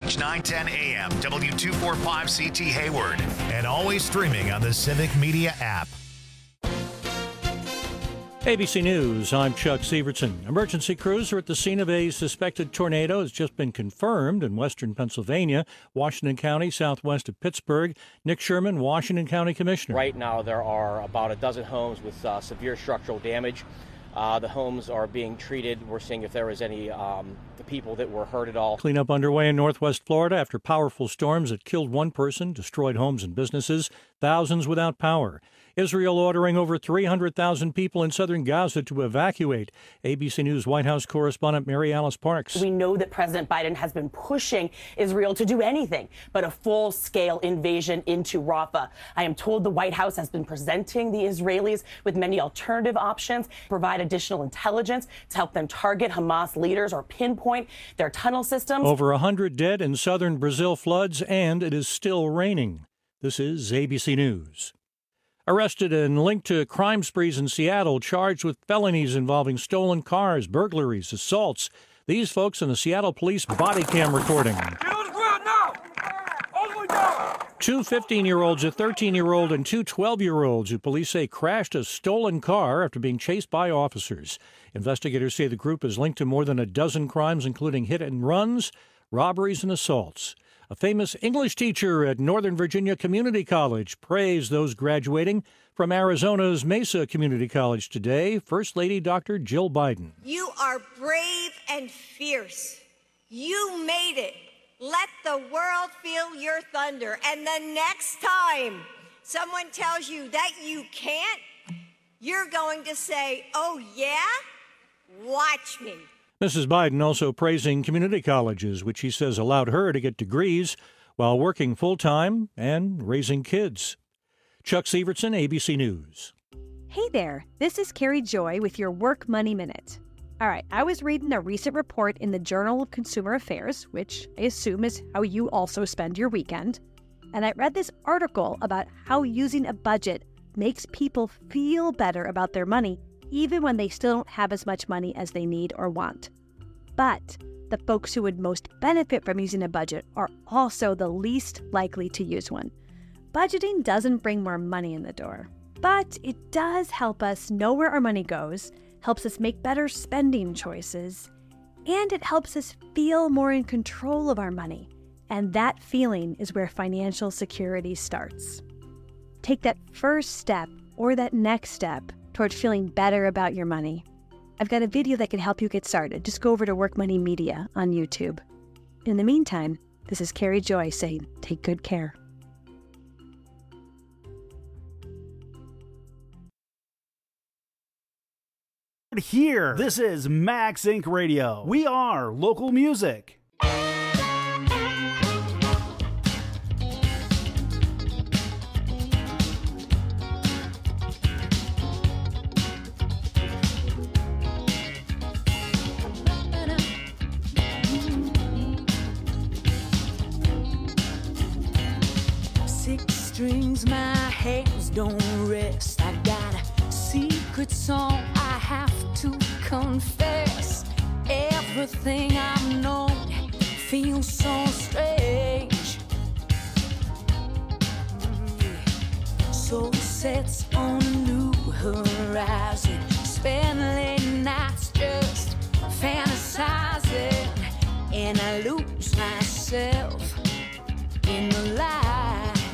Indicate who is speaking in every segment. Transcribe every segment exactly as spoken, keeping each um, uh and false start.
Speaker 1: H nine ten A M, W two forty-five C T Hayward, and always streaming on the Civic Media app.
Speaker 2: A B C News, I'm Chuck Severson. Emergency crews are at the scene of a suspected tornado. Has just been confirmed in western Pennsylvania, Washington County, southwest of Pittsburgh. Nick Sherman, Washington County Commissioner.
Speaker 3: Right now there are about a dozen homes with uh, severe structural damage. Uh, the homes are being treated. We're seeing if there was any um, the people that were hurt at all.
Speaker 2: Cleanup underway in northwest Florida after powerful storms that killed one person, destroyed homes and businesses, thousands without power. Israel ordering over three hundred thousand people in southern Gaza to evacuate. A B C News White House correspondent Mary Alice Parks.
Speaker 4: We know that President Biden has been pushing Israel to do anything but a full-scale invasion into Rafah. I am told the White House has been presenting the Israelis with many alternative options, provide additional intelligence to help them target Hamas leaders or pinpoint their tunnel systems.
Speaker 2: Over one hundred dead in southern Brazil floods, and it is still raining. This is A B C News. Arrested and linked to crime sprees in Seattle, charged with felonies involving stolen cars, burglaries, assaults. These folks in the Seattle police body cam recording.
Speaker 5: Get on the ground now! All the way down!
Speaker 2: Two fifteen-year-olds, a thirteen-year-old, and two twelve-year-olds who police say crashed a stolen car after being chased by officers. Investigators say the group is linked to more than a dozen crimes, including hit and runs, robberies, and assaults. A famous English teacher at Northern Virginia Community College praised those graduating from Arizona's Mesa Community College today. First Lady Doctor Jill Biden.
Speaker 6: You are brave and fierce. You made it. Let the world feel your thunder. And the next time someone tells you that you can't, you're going to say, oh, yeah? Watch me.
Speaker 2: Missus Biden also praising community colleges, which he says allowed her to get degrees while working full-time and raising kids. Chuck Severson, A B C News.
Speaker 7: Hey there, this is Carrie Joy with your Work Money Minute. All right, I was reading a recent report in the Journal of Consumer Affairs, which I assume is how you also spend your weekend, and I read this article about how using a budget makes people feel better about their money even when they still don't have as much money as they need or want. But the folks who would most benefit from using a budget are also the least likely to use one. Budgeting doesn't bring more money in the door, but it does help us know where our money goes, helps us make better spending choices, and it helps us feel more in control of our money. And that feeling is where financial security starts. Take that first step or that next step toward feeling better about your money. I've got a video that can help you get started. Just go over to Work Money Media on YouTube. In the meantime, this is Carrie Joy saying, take good care.
Speaker 8: Here, this is Max Incorporated. Radio. We are local music.
Speaker 9: Strings, my hands don't rest. I got a secret song I have to confess. Everything I've known feels so strange. Soul sets on a new horizon. Spend late nights just fantasizing, and I lose myself in the light.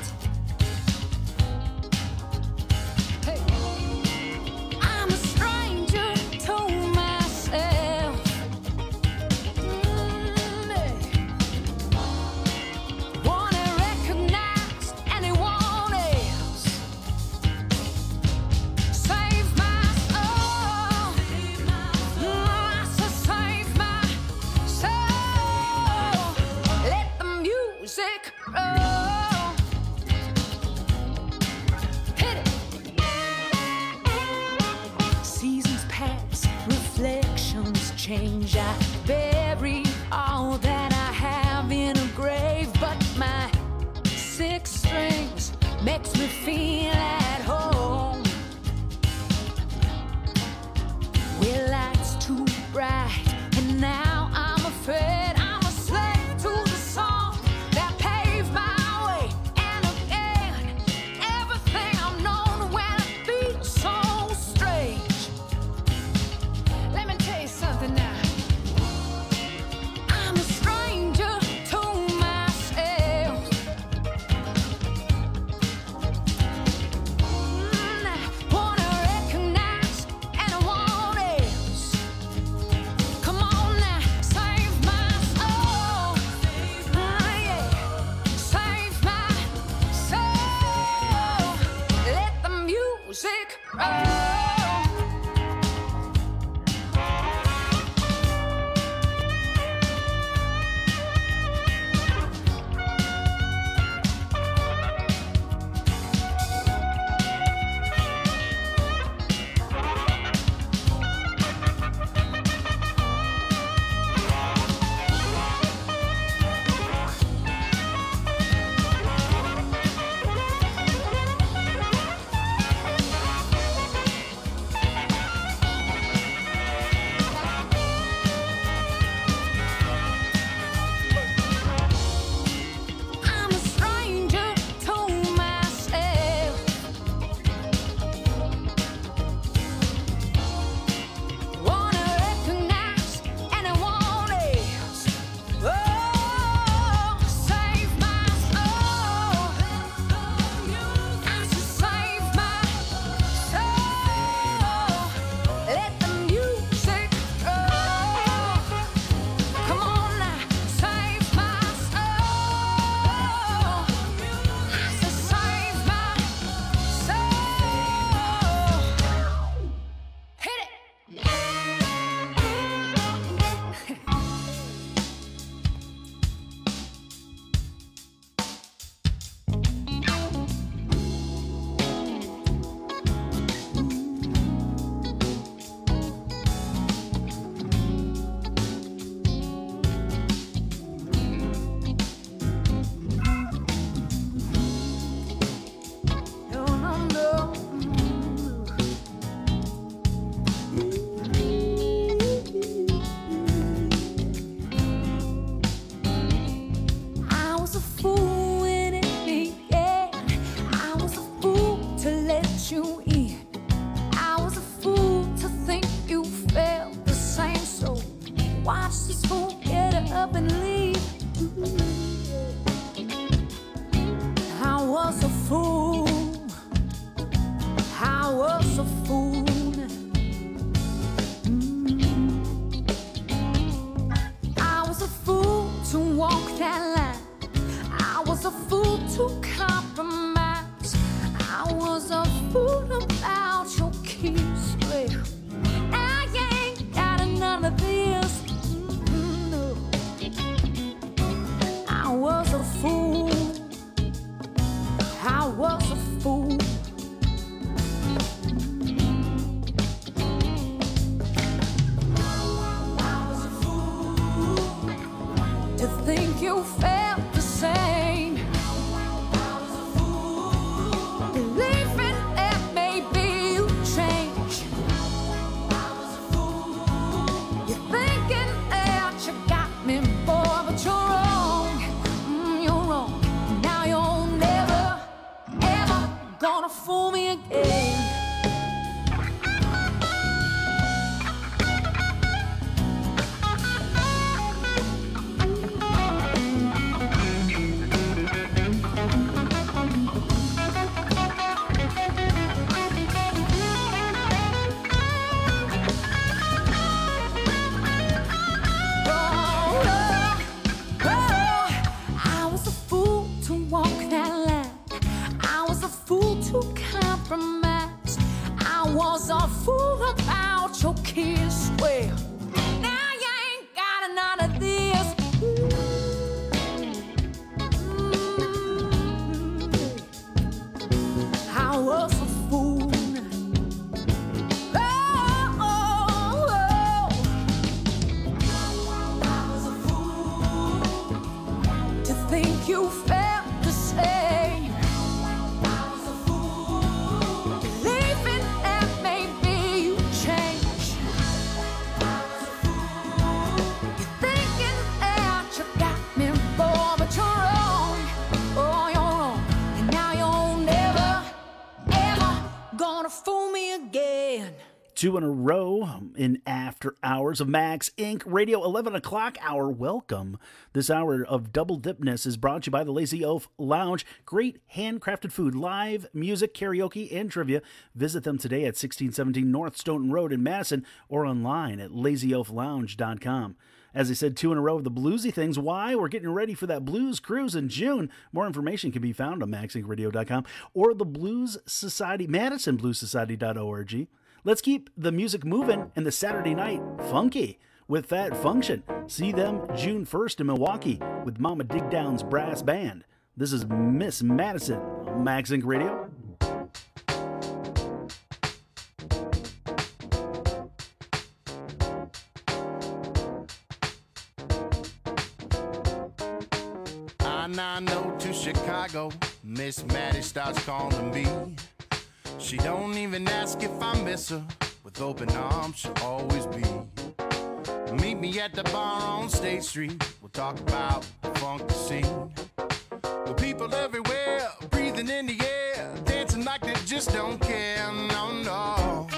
Speaker 9: Change, I bury all that I have in a grave, but my six strings makes me feel at home. Well, light's too bright, and now I'm afraid I'm a slave to the song. think you felt the same. Believing that maybe you change. You're thinking that you got me, boy, but you're wrong. Oh, you're wrong. And now you're never, ever gonna fool me again.
Speaker 8: Two in a row in After Hours of Max Incorporated. Radio, eleven o'clock hour. Welcome. This hour of Double Dipness is brought to you by the Lazy Oaf Lounge. Great handcrafted food, live music, karaoke, and trivia. Visit them today at sixteen seventeen North Stoughton Road in Madison or online at lazy oaf lounge dot com. As I said, two in a row of the bluesy things. Why? We're getting ready for that blues cruise in June. More information can be found on max inc radio dot com or the Blues Society, madison blues society dot org. Let's keep the music moving and the Saturday night funky with Fat Function. See them June first in Milwaukee with Mama Dig Down's brass band. This is Miss Madison on Max Inc Radio.
Speaker 10: I nine oh to Chicago, Miss Maddie starts calling me. She don't even ask if I miss her. With open arms, she'll always be. Meet me at the bar on State Street. We'll talk about the funky scene. With people everywhere, breathing in the air, dancing like they just don't care. No, no.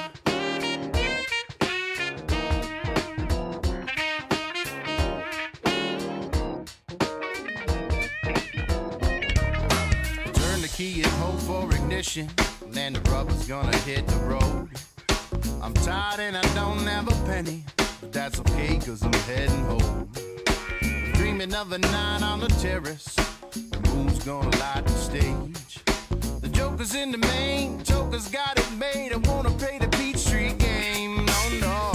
Speaker 10: Turn the key and hope for ignition. Then the rubber's gonna hit the road. I'm tired and I don't have a penny, but that's okay cause I'm heading home. Dreaming of a night on the terrace, the moon's gonna light the stage. The joker's in the main, joker's got it made. I wanna play the Beach Street game, no, no.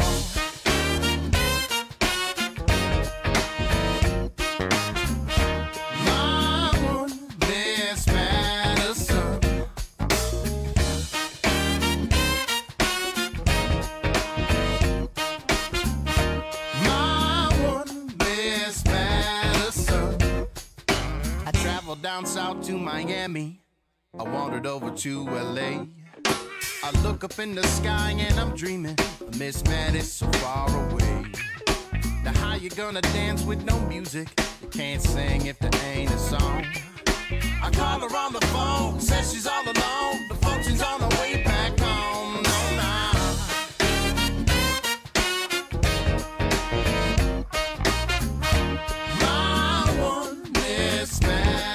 Speaker 10: Down south to Miami, I wandered over to L A. I look up in the sky and I'm dreaming of Miss Maddie so far away. Now how you gonna dance with no music? You can't sing if there ain't a song. I call her on the phone, says she's all alone. The function's on the way back home. No, no. My one Miss Maddie.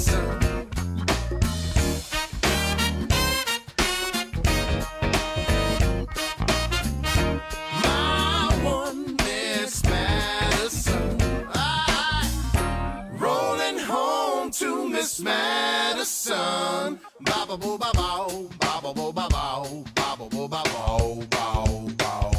Speaker 10: Madison, ba ba boo ba bow, ba ba boo ba bow, ba ba boo ba bow, bow, bow,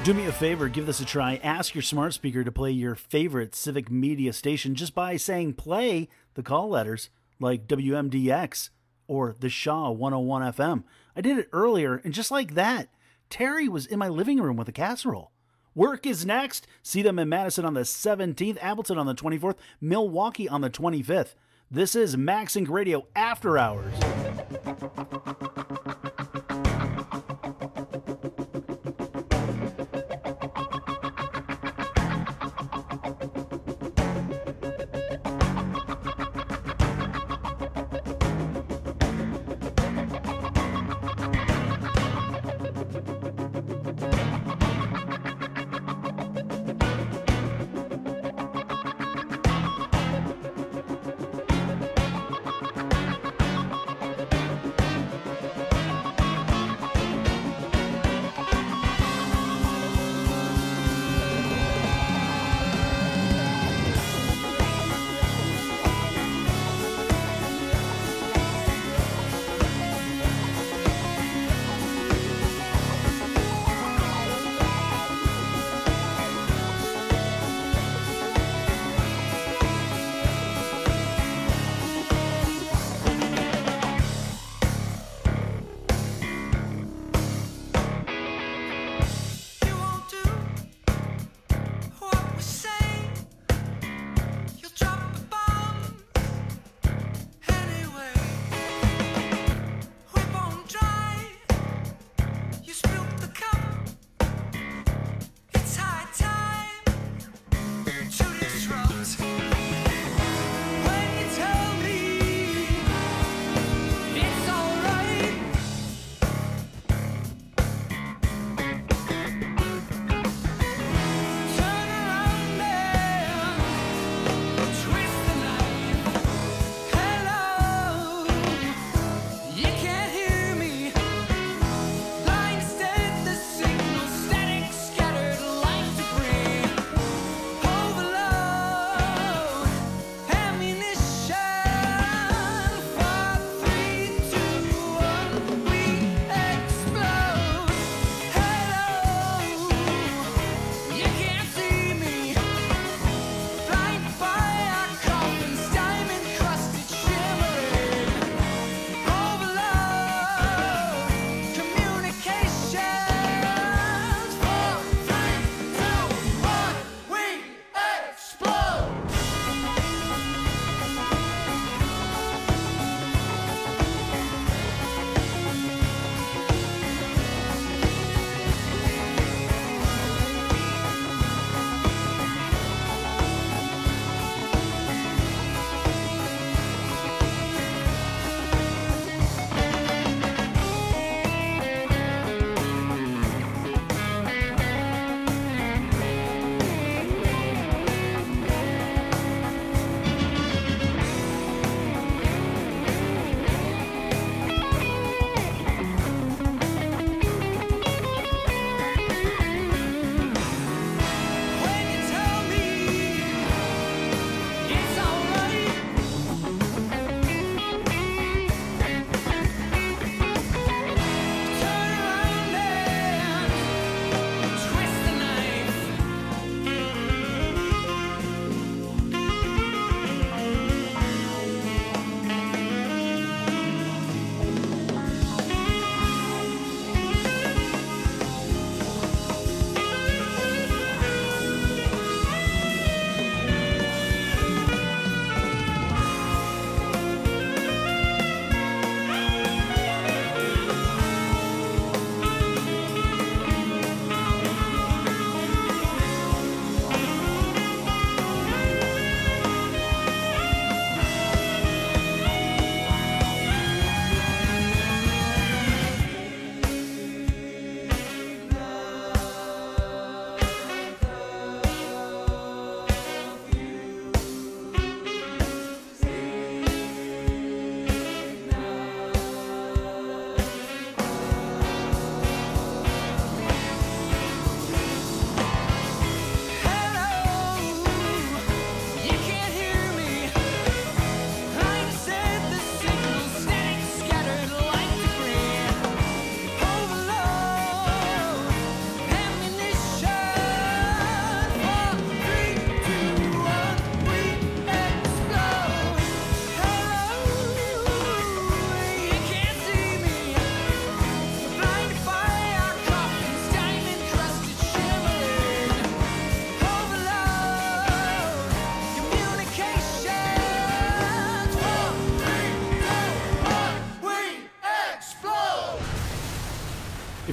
Speaker 8: Do me a favor, give this a try. Ask your smart speaker to play your favorite Civic Media station just by saying play the call letters like W M D X or the Shaw one oh one F M. I did it earlier, and just like that, Terry was in my living room with a casserole. Work is next. See them in Madison on the seventeenth, Appleton on the twenty-fourth, Milwaukee on the twenty-fifth. This is Max Inc Radio After Hours.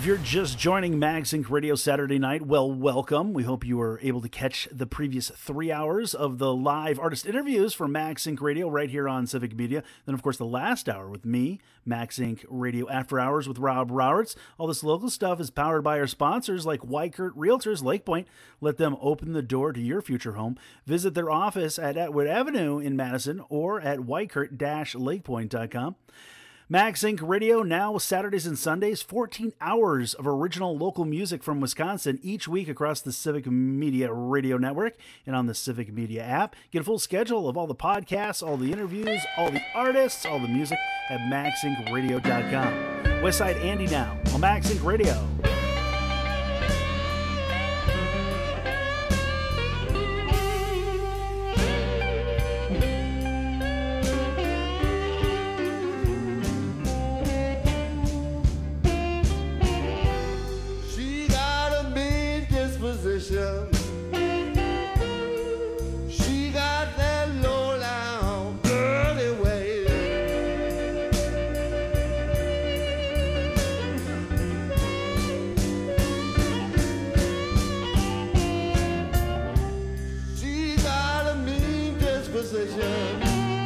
Speaker 8: If you're just joining Max Inc Radio Saturday night, well, welcome. We hope you were able to catch the previous three hours of the live artist interviews for Max Inc Radio right here on Civic Media. Then, of course, the last hour with me, Max Inc Radio After Hours with Rob Roberts. All this local stuff is powered by our sponsors like Weichert Realtors Lake Point. Let them open the door to your future home. Visit their office at Atwood Avenue in Madison or at weichert dash lakepoint dot com. Max Inc Radio now Saturdays and Sundays, fourteen hours of original local music from Wisconsin each week across the Civic Media Radio Network and on the Civic Media app. Get a full schedule of all the podcasts, all the interviews, all the artists, all the music at max inc radio dot com. Westside Andy now on Max Inc Radio.
Speaker 11: She got that low down dirty way. She got a mean disposition.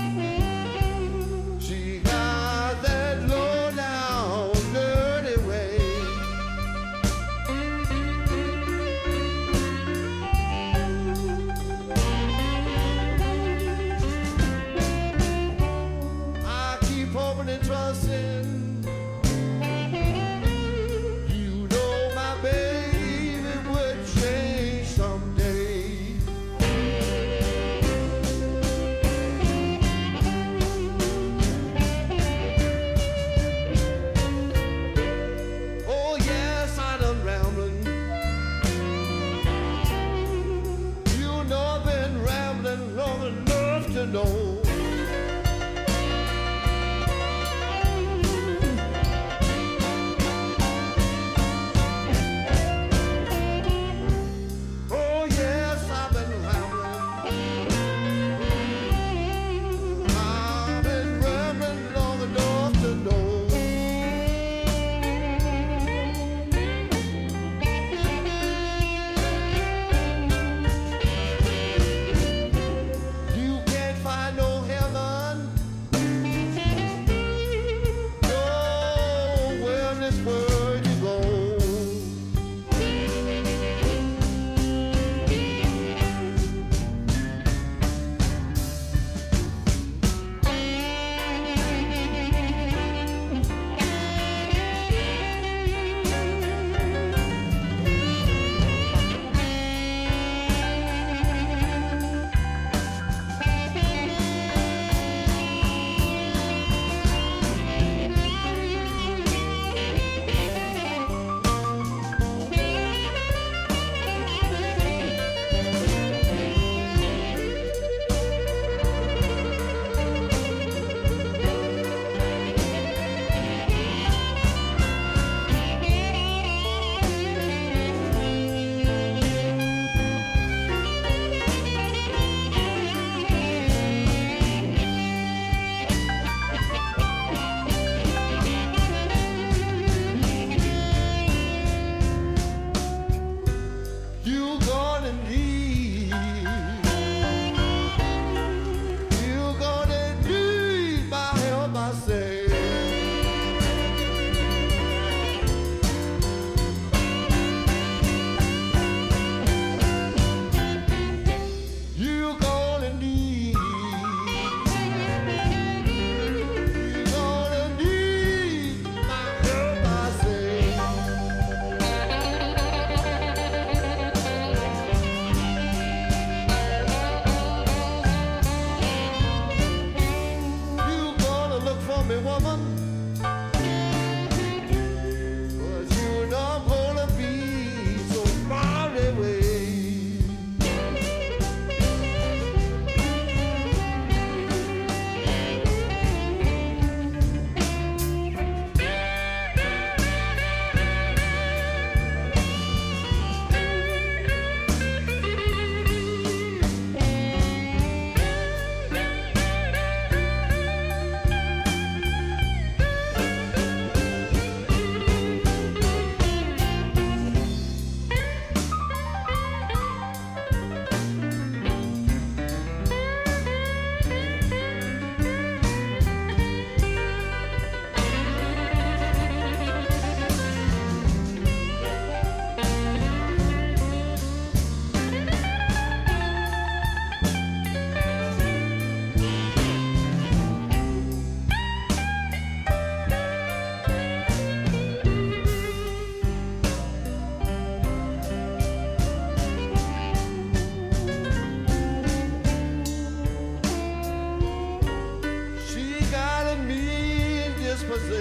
Speaker 11: She got that low down dirty way. And trusting, you know my baby would change someday. Oh yes, I done rambling. You know I've been rambling long enough to know.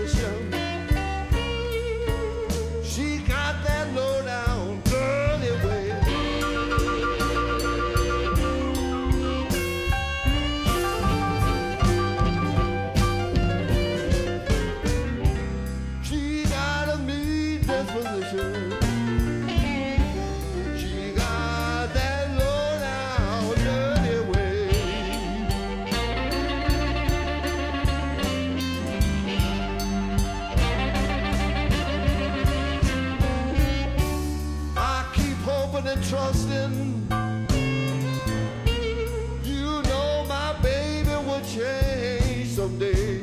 Speaker 11: disposition. She got that low down dirty way. She got a mean disposition. She got that low down dirty way. I keep hoping and trusting. You know my baby will change someday.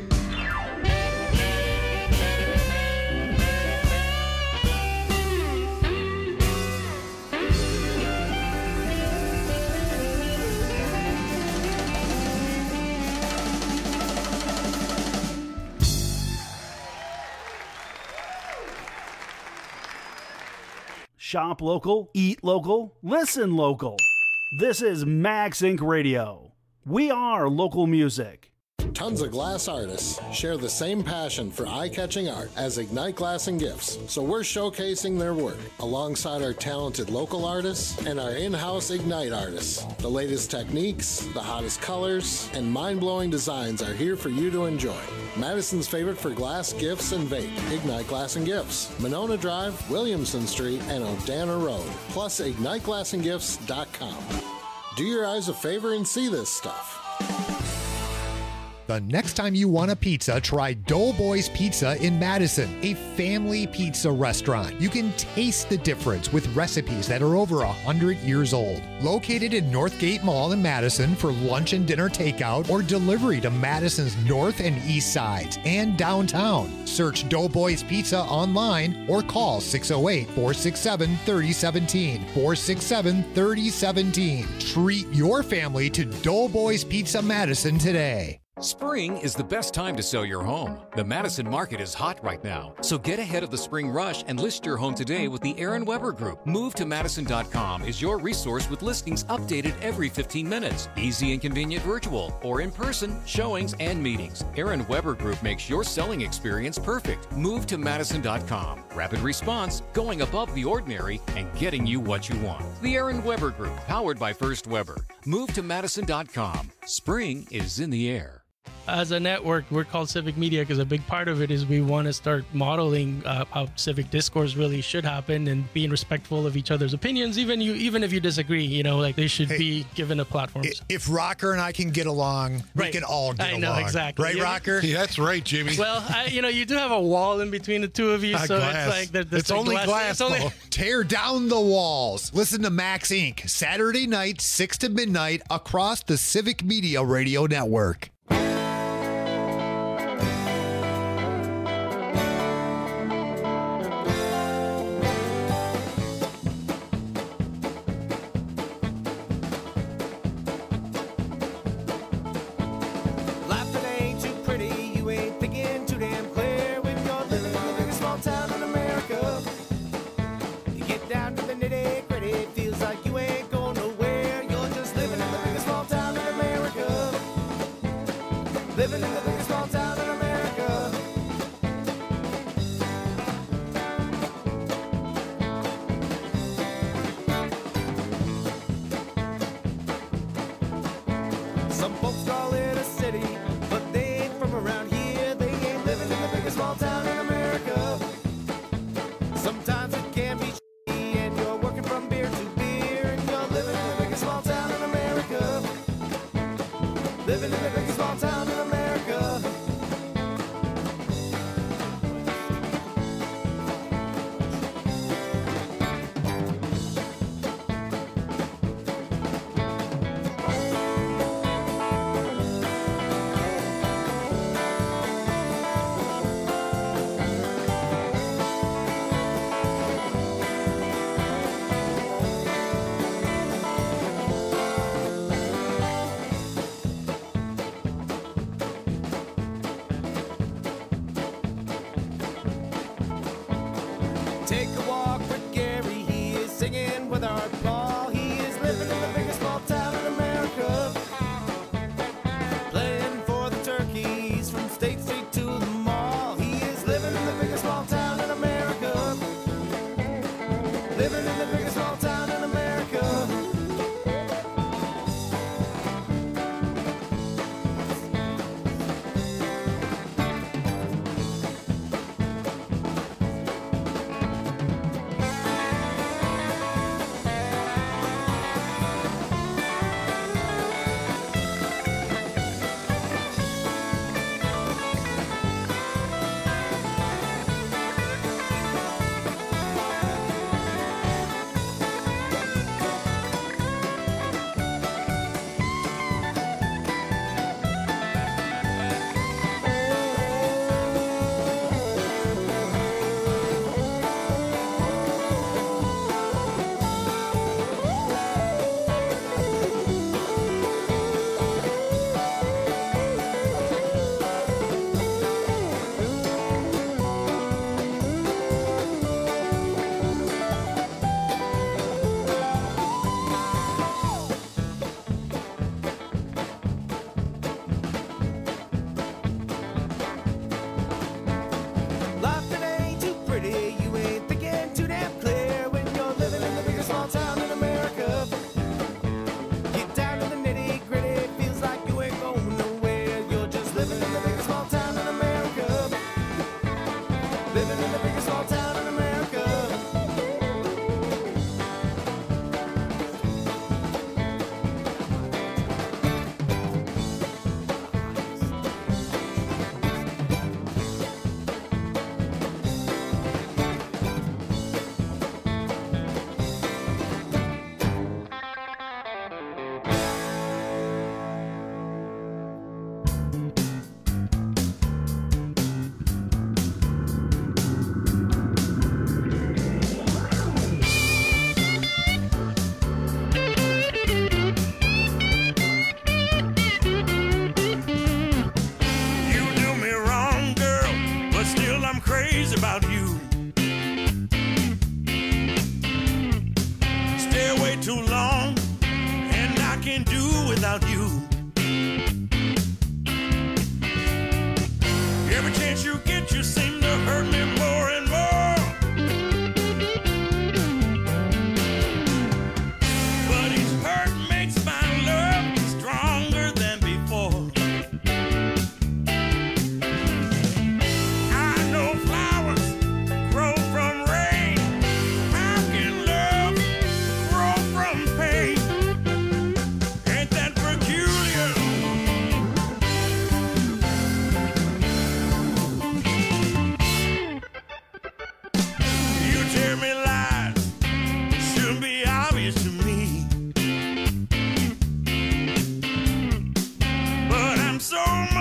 Speaker 8: Shop local, eat local, listen local. This is Max Incorporated. Radio. We are local music.
Speaker 12: Tons of glass artists share the same passion for eye-catching art as Ignite Glass and Gifts, so we're showcasing their work alongside our talented local artists and our in-house Ignite artists. The latest techniques, the hottest colors, and mind-blowing designs are here for you to enjoy. Madison's favorite for glass, gifts, and vape, Ignite Glass and Gifts, Monona Drive, Williamson Street, and Odana Road, plus ignite glass and gifts dot com. Do your eyes a favor and see this stuff.
Speaker 13: The next time you want a pizza, try Doughboys Pizza in Madison, a family pizza restaurant. You can taste the difference with recipes that are over one hundred years old. Located in Northgate Mall in Madison for lunch and dinner takeout or delivery to Madison's north and east sides and downtown. Search Doughboys Pizza online or call six oh eight, four six seven, three oh one seven, four six seven, three oh one seven. Treat your family to Doughboys Pizza Madison today.
Speaker 14: Spring is the best time to sell your home. The Madison market is hot right now, so get ahead of the spring rush and list your home today with the Aaron Weber Group. Move to Madison dot com is your resource with listings updated every fifteen minutes. Easy and convenient virtual or in-person showings and meetings. Aaron Weber Group makes your selling experience perfect. Move to Madison dot com. Rapid response, going above the ordinary, and getting you what you want. The Aaron Weber Group, powered by First Weber. Move to Madison dot com. Spring is in the air.
Speaker 15: As a network, we're called Civic Media because a big part of it is we want to start modeling uh, how civic discourse really should happen and being respectful of each other's opinions, even you, even if you disagree. You know, like they should hey, be given a platform.
Speaker 13: If Rocker and I can get along,
Speaker 15: right.
Speaker 13: we can all get along.
Speaker 15: I know,
Speaker 13: along.
Speaker 15: exactly.
Speaker 13: Right,
Speaker 15: yeah.
Speaker 13: Rocker?
Speaker 16: Yeah, that's right, Jimmy.
Speaker 15: Well, I, you know, you do have a wall in between the two of you,
Speaker 13: uh,
Speaker 15: so
Speaker 13: glass.
Speaker 15: it's like there, there's
Speaker 13: it's
Speaker 15: like
Speaker 13: only
Speaker 15: glass.
Speaker 13: glass.
Speaker 15: It's only...
Speaker 13: Tear down the walls. Listen to Max Incorporated. Saturday night, six to midnight, across the Civic Media Radio Network.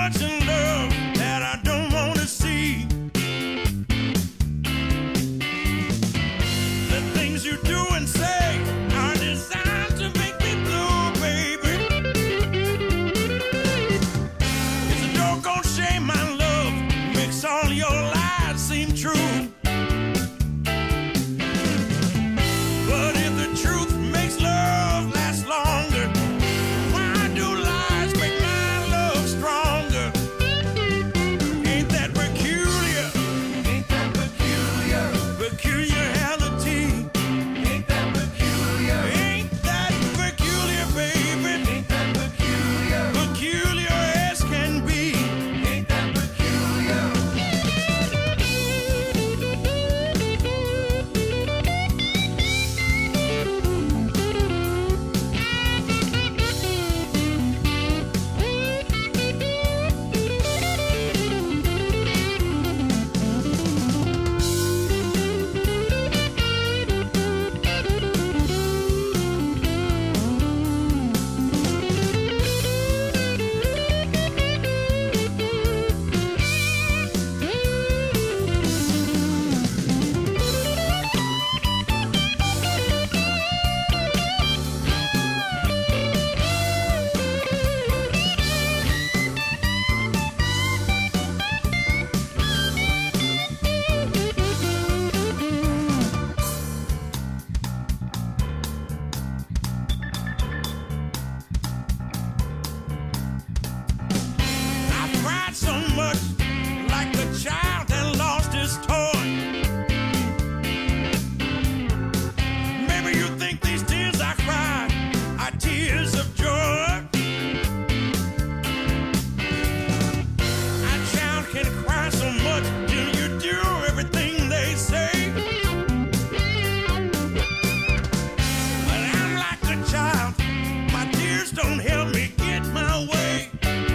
Speaker 5: much in love that I don't want to see. The things you do and say are designed to make me blue, baby. It's a doggone shame my love makes all your lies seem true. But if the truth makes love last longer, why do lies make my love stronger? Ain't that peculiar? Ain't that peculiar? Peculiarity. Ain't that peculiar? Ain't that peculiar, baby? Ain't that peculiar? Peculiar as can be. Ain't that peculiar? I cried so much like the child that lost his toy. Maybe you think these tears I cry are tears of joy. A child can cry so much till you do everything they say. But I'm like a child, my tears don't help me get my way.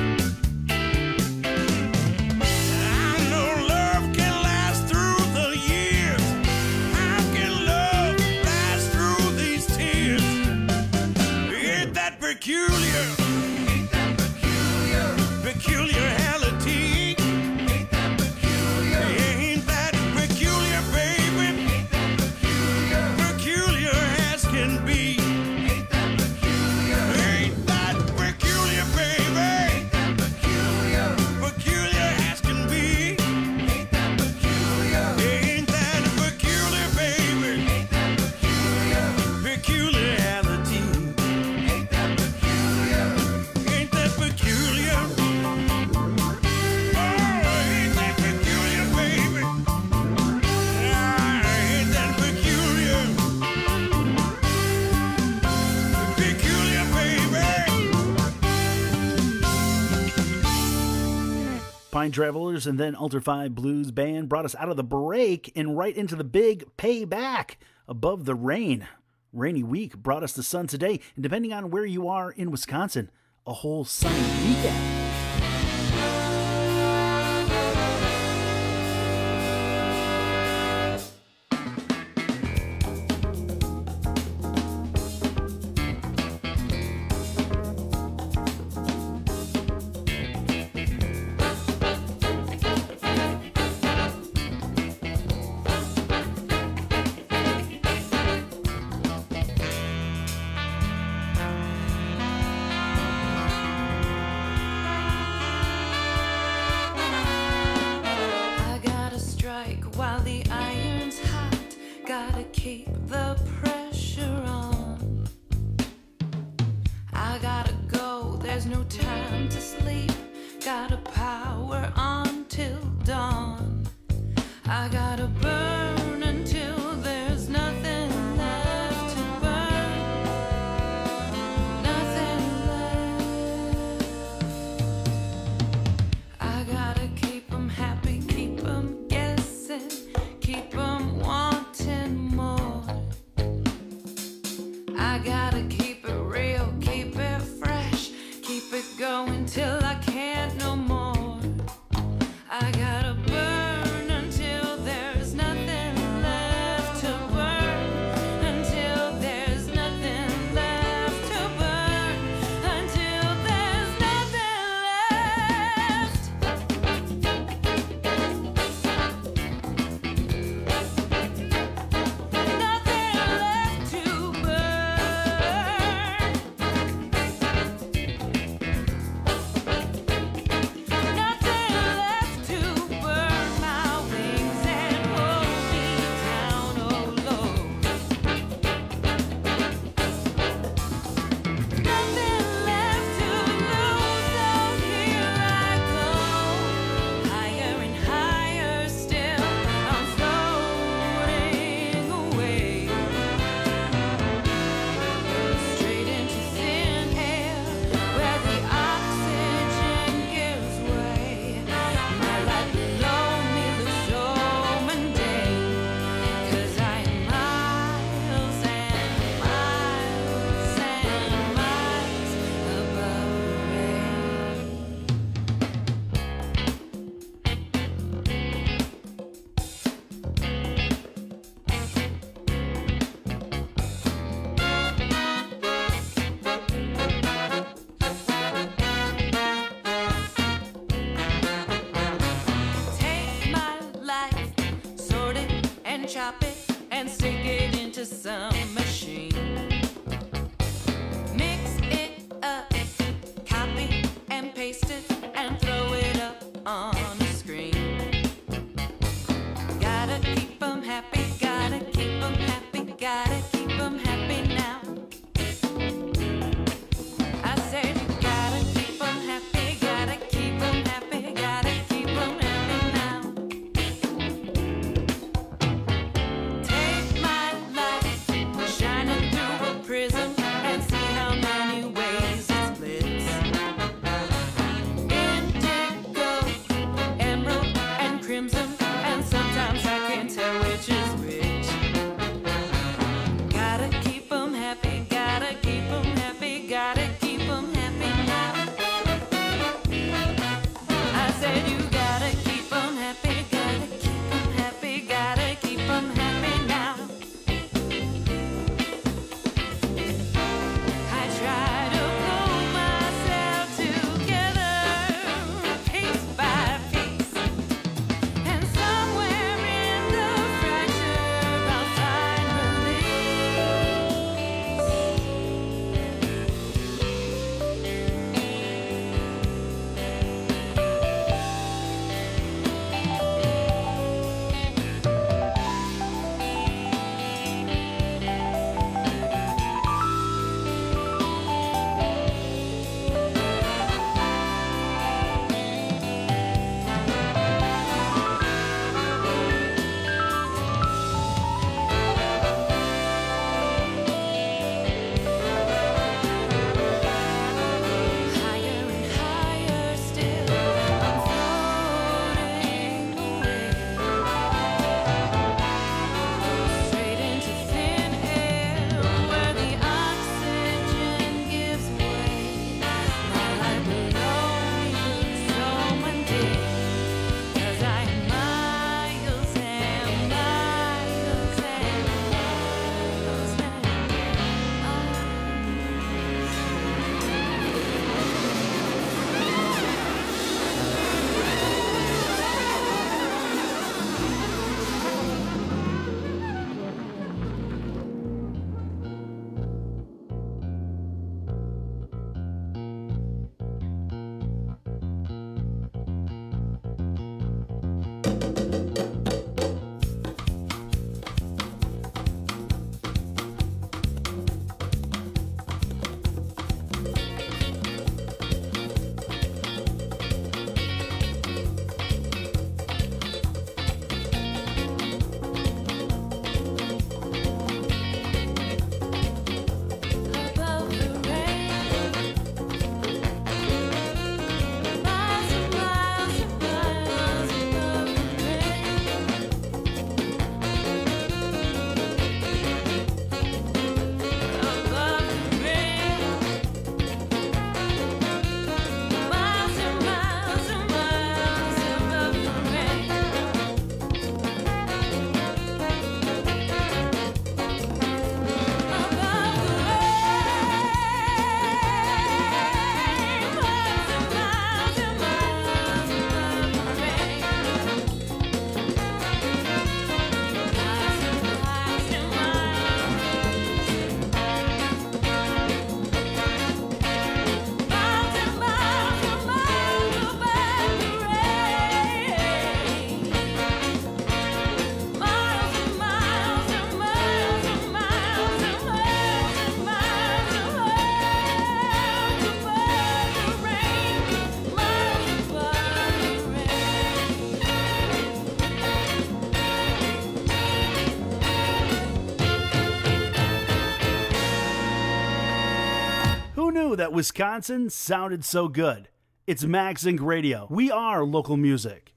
Speaker 5: I know love can last through the years. How can love last through these tears? Ain't that peculiar? Ain't that peculiar? Peculiarity. Ain't that peculiar? Ain't that peculiar, baby? Ain't that peculiar? Peculiar as can be. Ain't that peculiar? Ain't that peculiar, baby? Ain't that peculiar? Peculiar as can be. Ain't that peculiar? Ain't that peculiar, baby? Ain't that peculiar? Peculiarity. Ain't that peculiar? Ain't that peculiar? Oh, ain't that peculiar, baby? Ah, ain't that peculiar? Peculiar, baby.
Speaker 8: Pine Travelers and then Alter five Blues Band brought us out of the break and right into the big payback. Above the rain. Rainy week brought us the sun today, and depending on where you are in Wisconsin, a whole sunny weekend.
Speaker 9: I gotta strike while the iron's hot. Gotta keep the pressure on. I gotta go, there's no time to sleep. Gotta power on till dawn. I gotta burn until there's nothing left to burn. Nothing left. I gotta keep 'em happy, keep 'em guessing, keep 'em wanting more. I gotta keep it real, keep it fresh, keep it going till I can't no more. I gotta burn until there's nothing left to burn, until there's nothing left to burn, until there's nothing left.
Speaker 8: That Wisconsin sounded so good. It's Max Inc Radio. We are local music.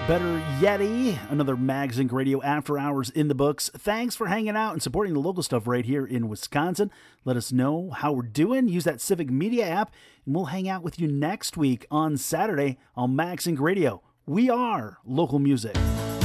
Speaker 8: Better Yeti, another Mags Inc Radio After Hours in the books. Thanks for hanging out and supporting the local stuff right here in Wisconsin. Let us know how we're doing. Use that Civic Media app, and we'll hang out with you next week on Saturday on Mags Inc Radio. We are local music.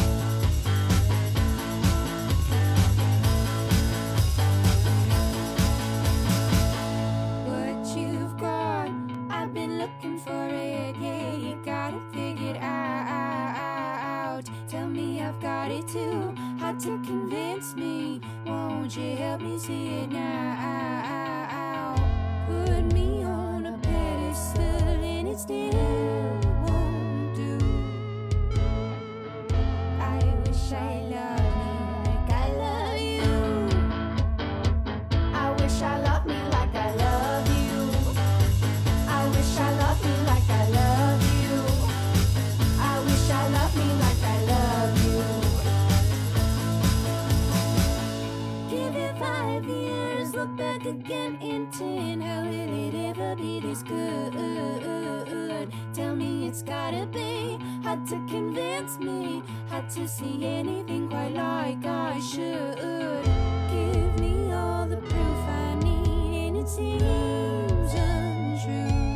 Speaker 9: What you've got, I've been looking for it. Yeah, you got it figured out. Tell me I've got it too. Hard to convince me. Won't you help me see it now? Put me on a pedestal and it still won't do. I wish I loved me like I love you. I wish I loved me like I love you. I wish I loved me like I love you. I wish I loved me like I love you. Give it five years, look back again in ten. How will it ever be this good? Tell me it's gotta be hard to convince me, hard to see anything quite like I should. Give me all the proof I need and it seems untrue.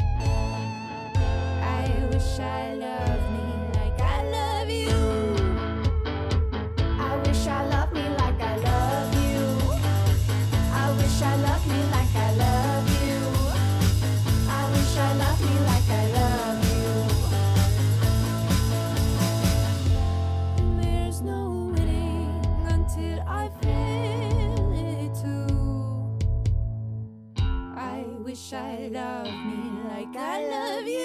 Speaker 9: I wish I loved me like I love you. I wish I loved me like I love you. I wish I loved me like I love you. I wish I loved me like I love you. There's no winning until I feel it too. I wish I loved me like I love you.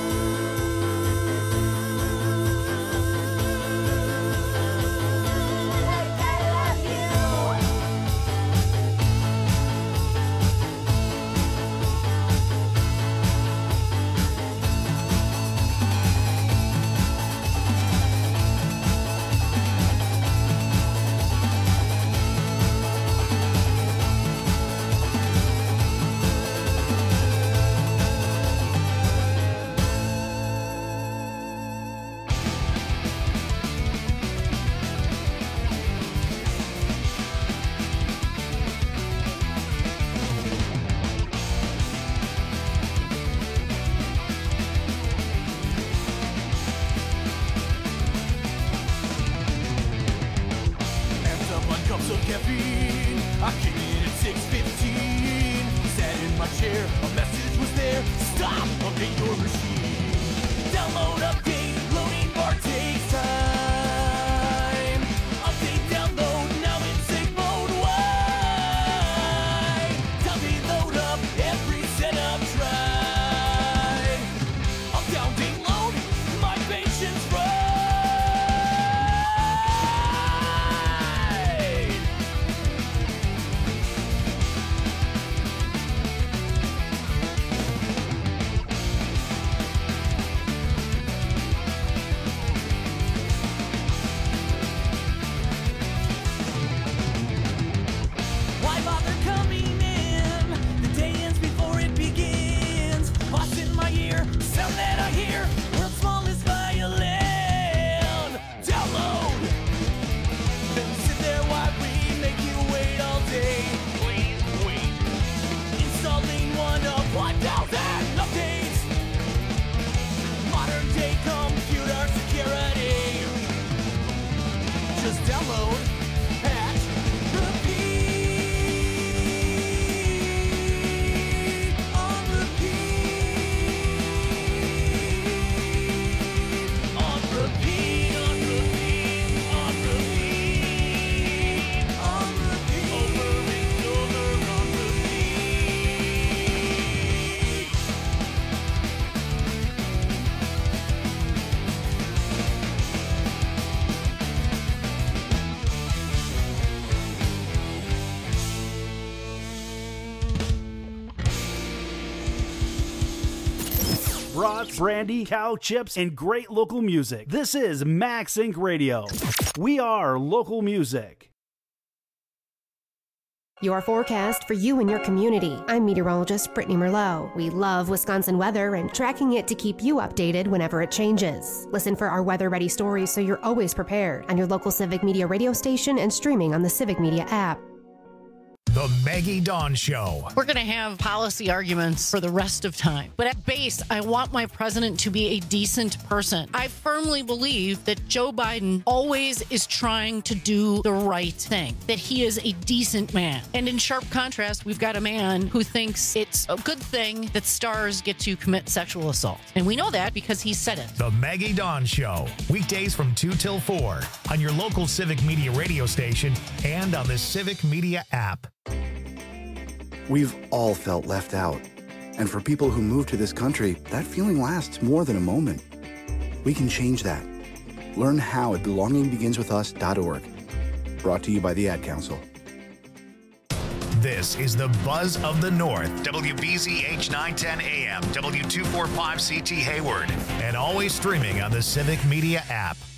Speaker 5: cups of caffeine. I came in at six fifteen. Sat in my chair, a message was there. Stop, update your machine. Download, update, loading bar takes time. Update, download, now in sync mode. Why? Download, load up, every setup tried. Up, down, ding, load, my patience run. Sound that I hear, world's smallest violin. Download, then sit there while we make you wait all day. Please wait. Installing one of one thousand updates. Modern day computer security. Just download, patch, repeat. On repeat.
Speaker 8: Brats, brandy, cow chips, and great local music. This is Max Inc Radio. We are local music.
Speaker 16: Your forecast for you and your community. I'm meteorologist Brittany Merlot. We love Wisconsin weather and tracking it to keep you updated whenever it changes. Listen for our weather-ready stories so you're always prepared on your local Civic Media radio station and streaming on the Civic Media app.
Speaker 1: The Maggie Dawn Show.
Speaker 17: We're going to have policy arguments for the rest of time. But at base, I want my president to be a decent person. I firmly believe that Joe Biden always is trying to do the right thing, that he is a decent man. And in sharp contrast, we've got a man who thinks it's a good thing that stars get to commit sexual assault. And we know that because he said it.
Speaker 1: The Maggie Dawn Show. Weekdays from two till four on your local Civic Media radio station and on the Civic Media app.
Speaker 18: We've all felt left out. And for people who move to this country, that feeling lasts more than a moment. We can change that. Learn how at belonging begins with us dot org. Brought to you by the Ad Council.
Speaker 1: This is the Buzz of the North. W B Z H nine ten A M, W two forty-five C T Hayward, and always streaming on the Civic Media app.